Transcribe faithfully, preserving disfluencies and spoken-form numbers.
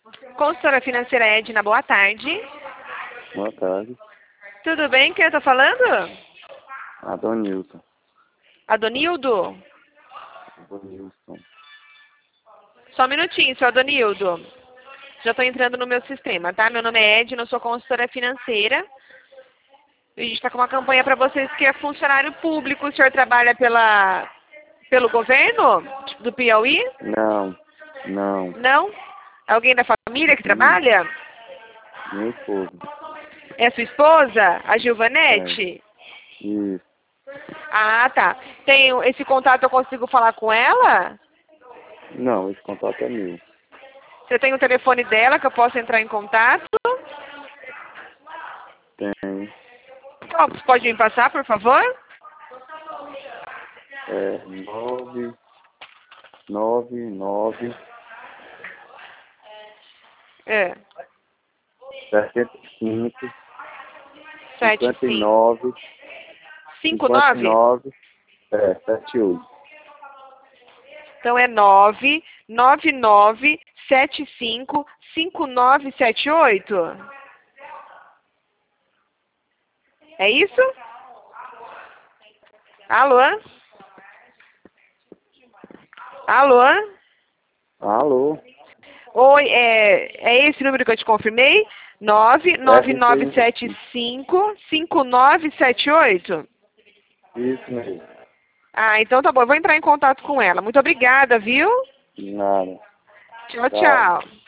Consultora financeira Edna, boa tarde. Boa tarde. Tudo bem? Quem eu tô falando? Adonilson. Adonildo? Adonilson. Só um minutinho, seu Adonildo. Já estou entrando no meu sistema, tá? Meu nome é Edna, eu sou consultora financeira. A gente está com uma campanha para vocês que é funcionário público. O senhor trabalha pela, pelo governo do Piauí? Não, não. Não? Alguém da família que Hum, trabalha? minha esposa. É sua esposa, a Gilvanete? É, isso. Ah, tá. Tem esse contato, eu consigo falar com ela? Não, esse contato é meu. Você tem o telefone dela que eu posso entrar em contato? Tem. Qual? Você pode me passar, por favor? É nove, nove, nove, É. setenta e cinco, Sete, cinquenta e cinco. nove, Cinco, cinquenta e nove? nove, é, sete oito. Então é nove, nove, nove, sete, cinco, cinco, nove, sete, oito? É isso? Alô? Alô? Alô? Oi, é, é esse número que eu te confirmei? nove, nove, É isso nove, aí. sete, cinco, cinco, nove, sete, oito? Isso mesmo. Ah, então tá bom, eu vou entrar em contato com ela. Muito obrigada, viu? De nada. Tchau, Tchau. tchau.